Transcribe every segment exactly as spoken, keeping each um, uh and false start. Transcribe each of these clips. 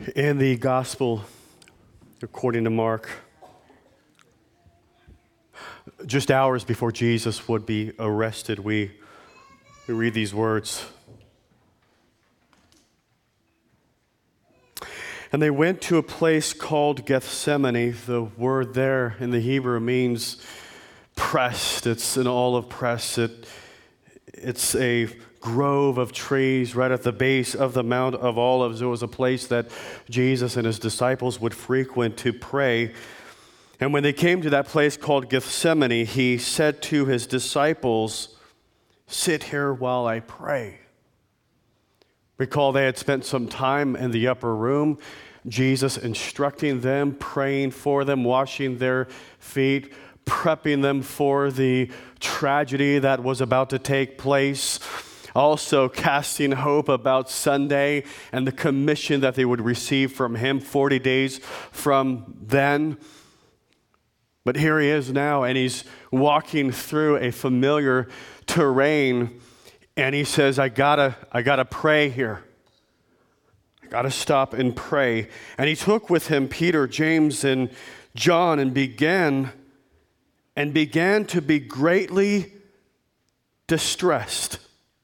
In the Gospel according to Mark, just hours before Jesus would be arrested, we, we read these words. And they went to a place called Gethsemane. The word there in the Hebrew means pressed. It's an olive press. It, it's a grove of trees right at the base of the Mount of Olives. It was a place that Jesus and his disciples would frequent to pray. And when they came to that place called Gethsemane, he said to his disciples, "Sit here while I pray." Recall they had spent some time in the upper room, Jesus instructing them, praying for them, washing their feet, prepping them for the tragedy that was about to take place, also casting hope about Sunday and the commission that they would receive from him forty days from then. But here he is now, and he's walking through a familiar terrain, and he says, I gotta, I gotta pray here. I gotta stop and pray. And he took with him Peter, James, and John, and began, and began to be greatly distressed.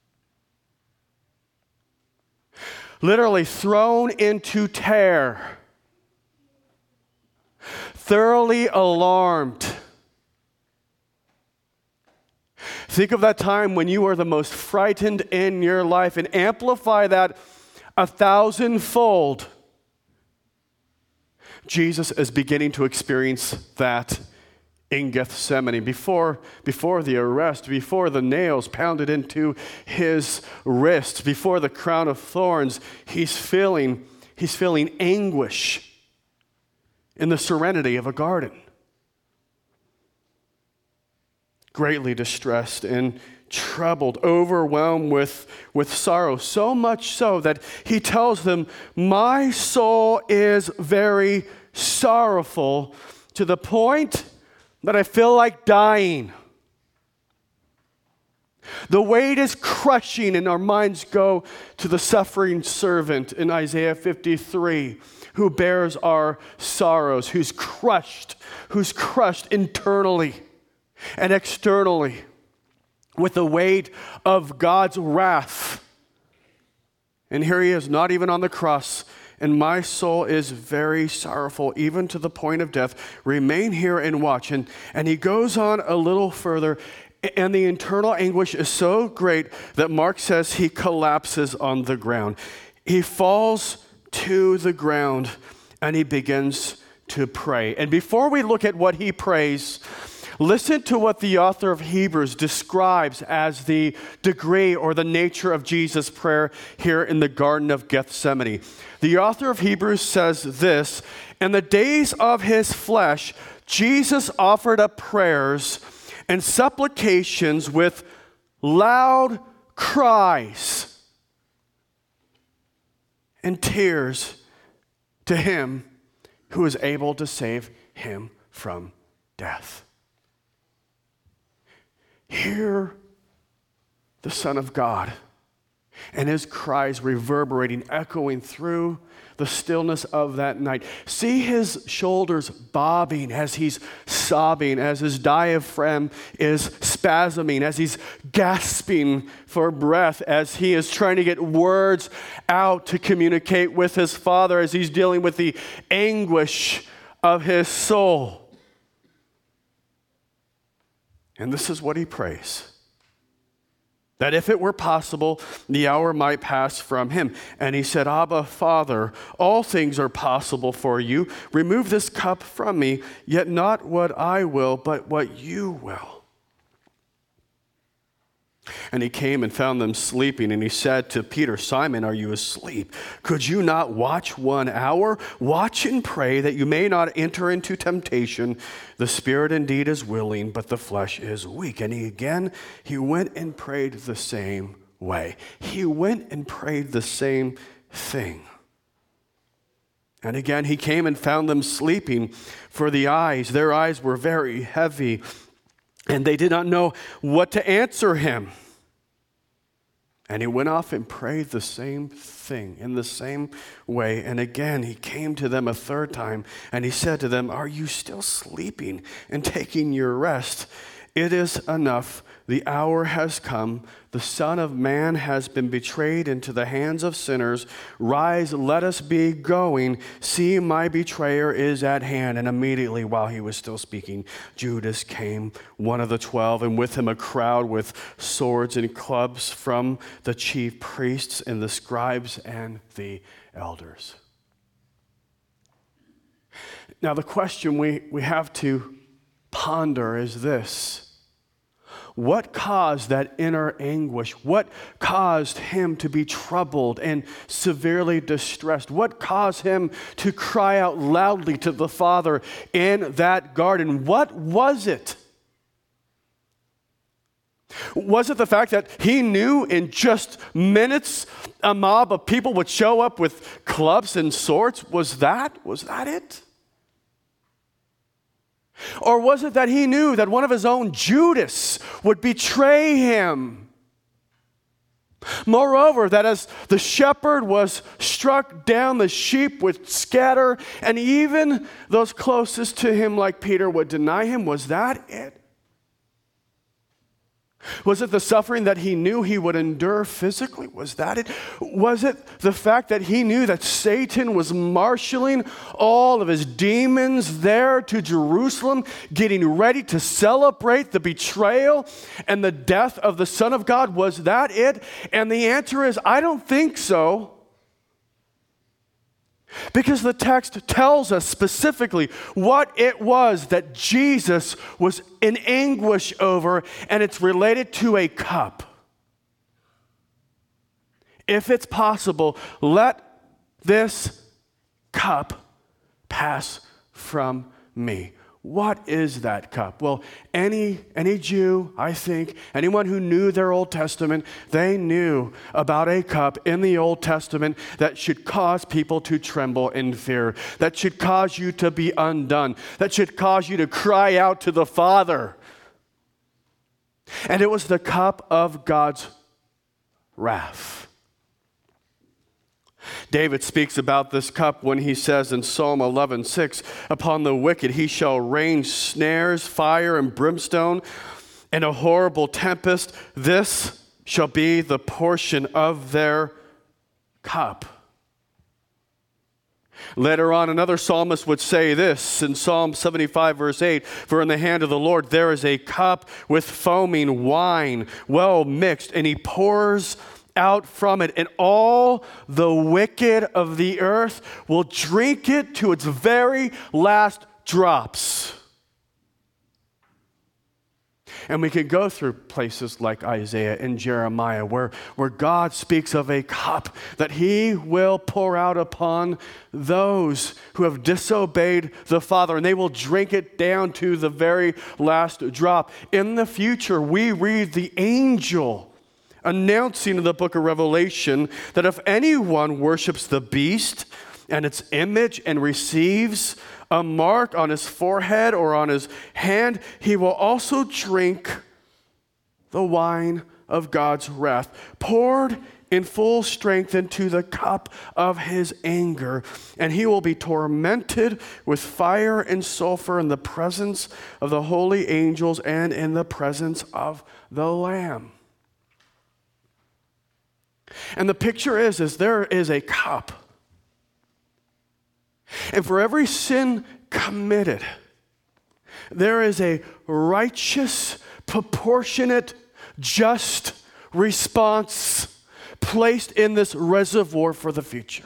Literally thrown into terror. Thoroughly alarmed. Think of that time when you were the most frightened in your life and amplify that a thousandfold. Jesus is beginning to experience that in Gethsemane. Before, before the arrest, before the nails pounded into his wrists, before the crown of thorns, he's feeling, he's feeling anguish in the serenity of a garden. Greatly distressed and troubled, overwhelmed with, with sorrow, so much so that he tells them, my soul is very sorrowful to the point that I feel like dying. The weight is crushing, and our minds go to the suffering servant in Isaiah fifty-three, who bears our sorrows, who's crushed, who's crushed internally and externally with the weight of God's wrath. And here he is, not even on the cross. And my soul is very sorrowful, even to the point of death. Remain here and watch. And, and he goes on a little further, and the internal anguish is so great that Mark says he collapses on the ground. He falls to the ground, and he begins to pray. And before we look at what he prays, listen to what the author of Hebrews describes as the degree or the nature of Jesus' prayer here in the Garden of Gethsemane. The author of Hebrews says this, in the days of his flesh, Jesus offered up prayers and supplications with loud cries and tears to him who is able to save him from death. Hear the Son of God and his cries reverberating, echoing through the stillness of that night. See his shoulders bobbing as he's sobbing, as his diaphragm is spasming, as he's gasping for breath, as he is trying to get words out to communicate with his Father, as he's dealing with the anguish of his soul. And this is what he prays. That if it were possible, the hour might pass from him. And he said, Abba, Father, all things are possible for you. Remove this cup from me, yet not what I will, but what you will. And he came and found them sleeping, and he said to Peter, Simon, are you asleep? Could you not watch one hour? Watch and pray that you may not enter into temptation. The spirit indeed is willing, but the flesh is weak. And he again, he went and prayed the same way. He went and prayed the same thing. And again, he came and found them sleeping, for the eyes, their eyes were very heavy, and they did not know what to answer him. And he went off and prayed the same thing in the same way. And again, he came to them a third time, and he said to them, "Are you still sleeping and taking your rest? It is enough. The hour has come. The Son of Man has been betrayed into the hands of sinners. Rise, let us be going. See, my betrayer is at hand." And immediately, while he was still speaking, Judas came, one of the twelve, and with him a crowd with swords and clubs from the chief priests and the scribes and the elders. Now, the question we, we have to ponder is this. What caused that inner anguish? What caused him to be troubled and severely distressed? What caused him to cry out loudly to the Father in that garden? What was it? Was it the fact that he knew in just minutes a mob of people would show up with clubs and swords? Was that, was that it? Or was it that he knew that one of his own, Judas, would betray him? Moreover, that as the shepherd was struck down, the sheep would scatter, and even those closest to him, like Peter, would deny him. Was that it? Was it the suffering that he knew he would endure physically? Was that it? Was it the fact that he knew that Satan was marshaling all of his demons there to Jerusalem, getting ready to celebrate the betrayal and the death of the Son of God? Was that it? And the answer is, I don't think so. Because the text tells us specifically what it was that Jesus was in anguish over, and it's related to a cup. If it's possible, let this cup pass from me. What is that cup? Well, any, any Jew, I think, anyone who knew their Old Testament, they knew about a cup in the Old Testament that should cause people to tremble in fear, that should cause you to be undone, that should cause you to cry out to the Father. And it was the cup of God's wrath. David speaks about this cup when he says in Psalm eleven six, "Upon the wicked he shall rain snares, fire, and brimstone, and a horrible tempest. This shall be the portion of their cup." Later on, another psalmist would say this in Psalm seventy-five, verse eight, "For in the hand of the Lord there is a cup with foaming wine, well mixed, and he pours out from it, and all the wicked of the earth will drink it to its very last drops." And we could go through places like Isaiah and Jeremiah where, where God speaks of a cup that he will pour out upon those who have disobeyed the Father, and they will drink it down to the very last drop. In the future, we read the angel announcing in the book of Revelation that if anyone worships the beast and its image and receives a mark on his forehead or on his hand, he will also drink the wine of God's wrath, poured in full strength into the cup of his anger, and he will be tormented with fire and sulfur in the presence of the holy angels and in the presence of the Lamb. And the picture is, is there is a cup. And for every sin committed, there is a righteous, proportionate, just response placed in this reservoir for the future.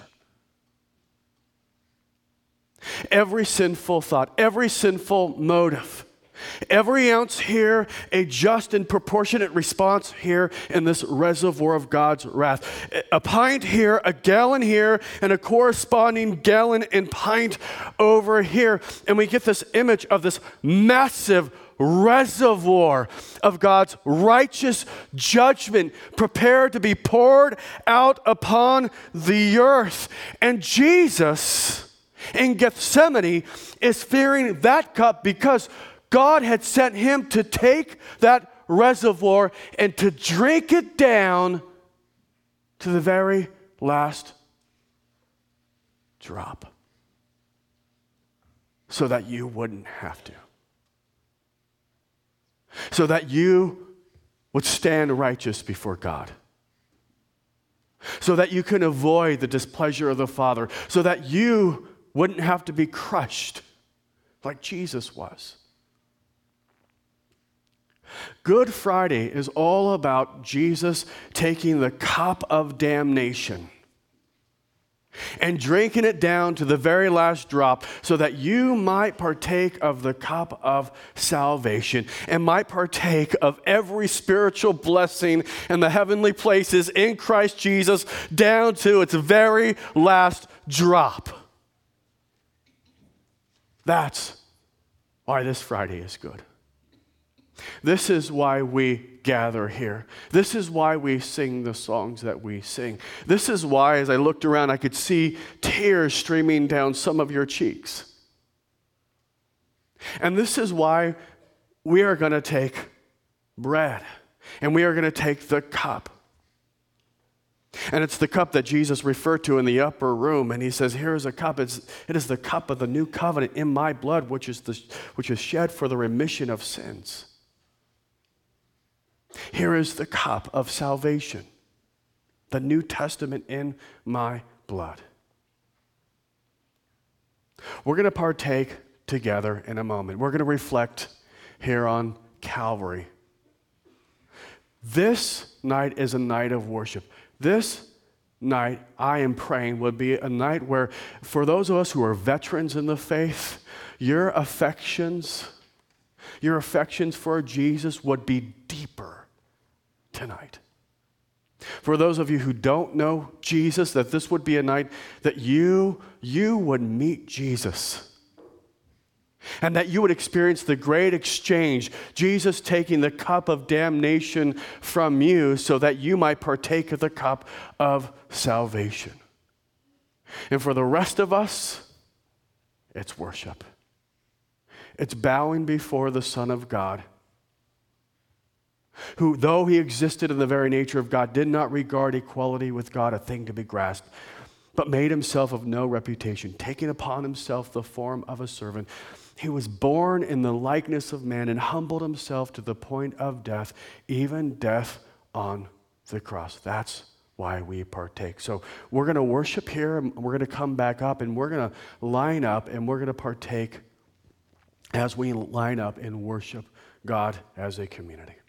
Every sinful thought, every sinful motive, every ounce here, a just and proportionate response here in this reservoir of God's wrath. A pint here, a gallon here, and a corresponding gallon and pint over here. And we get this image of this massive reservoir of God's righteous judgment prepared to be poured out upon the earth. And Jesus in Gethsemane is fearing that cup because God had sent him to take that reservoir and to drink it down to the very last drop so that you wouldn't have to. So that you would stand righteous before God. So that you can avoid the displeasure of the Father. So that you wouldn't have to be crushed like Jesus was. Good Friday is all about Jesus taking the cup of damnation and drinking it down to the very last drop so that you might partake of the cup of salvation and might partake of every spiritual blessing in the heavenly places in Christ Jesus down to its very last drop. That's why this Friday is good. This is why we gather here. This is why we sing the songs that we sing. This is why, as I looked around, I could see tears streaming down some of your cheeks. And this is why we are going to take bread and we are going to take the cup. And it's the cup that Jesus referred to in the upper room. And he says, here is a cup. It's, it is the cup of the new covenant in my blood, which is, the, which is shed for the remission of sins. Here is the cup of salvation, the New Testament in my blood. We're going to partake together in a moment. We're going to reflect here on Calvary. This night is a night of worship. This night, I am praying, would be a night where, for those of us who are veterans in the faith, your affections, your affections for Jesus would be deeper tonight. For those of you who don't know Jesus, that this would be a night that you, you would meet Jesus. And that you would experience the great exchange, Jesus taking the cup of damnation from you so that you might partake of the cup of salvation. And for the rest of us, it's worship. It's bowing before the Son of God, who, though he existed in the very nature of God, did not regard equality with God a thing to be grasped, but made himself of no reputation, taking upon himself the form of a servant. He was born in the likeness of man and humbled himself to the point of death, even death on the cross. That's why we partake. So we're going to worship here, and we're going to come back up, and we're going to line up, and we're going to partake as we line up and worship God as a community.